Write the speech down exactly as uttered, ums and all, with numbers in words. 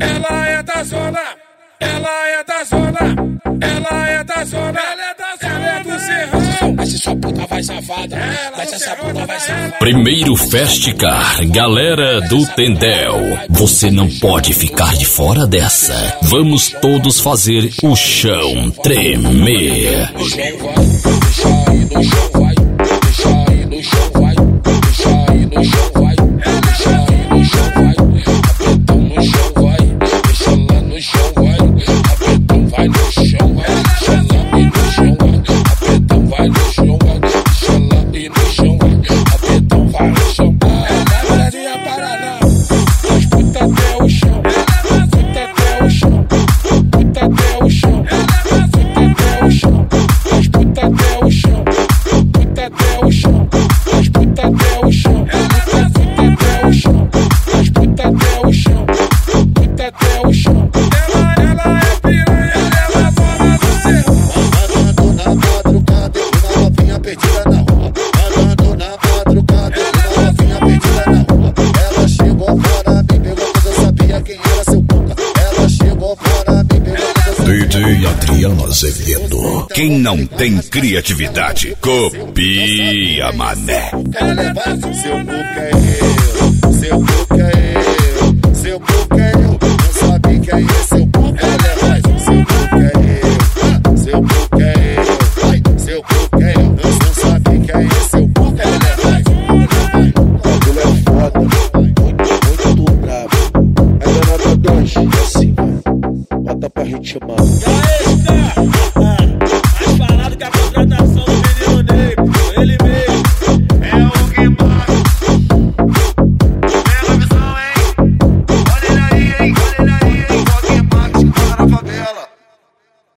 Ela é da zona, ela é da zona, ela é da zona, ela é da zona, ela é do Serrão. Mas se sua puta vai safada, mas essa puta vai safada. Primeiro Festicar, galera do Tendel. Você não pode ficar de fora dessa. Vamos todos fazer o chão tremer. No chão vai, deixa aí no chão vai, deixa aí no chão vai, deixa aí no chão vai, deixa aí no chão vai, apetão no chão vai, deixa lá no chão vai, apetão vai no chão vai, deixa lá e no chão vai, apetão vai no chão vai, deixa lá e no chão vai, apetão vai no chão vai. Ela de Paraná, as puta até o chão, puta até o chão, puta até o chão, puta até o chão, as puta até o chão, puta até o chão, as puta até o chão, puta até o chão, as puta até o chão, puta até o chão. Ela, ela é piranha, ela mora no Serrão. Andando na madrugada, uma novinha perdida na rua. Andando na madrugada, uma novinha perdida na rua. Ela chegou fora, me pegou, mas eu sabia quem era seu puta. Ela chegou fora, me pegou, mas eu sabia. D J Adriano Azevedo. Quem não tem criatividade, copia, mané. Ela é fácil, seu boca é eu, seu boca é eu, seu boca é eu. Não sabe quem é seu boca. Ela é fácil, seu boca é eu, seu boca é eu, seu boca é eu. Não sabe quem é seu boca. Ela é fácil, ela é fácil. O bagulho é foda, muito brabo. É danada dois, assim, bota pra ritmar.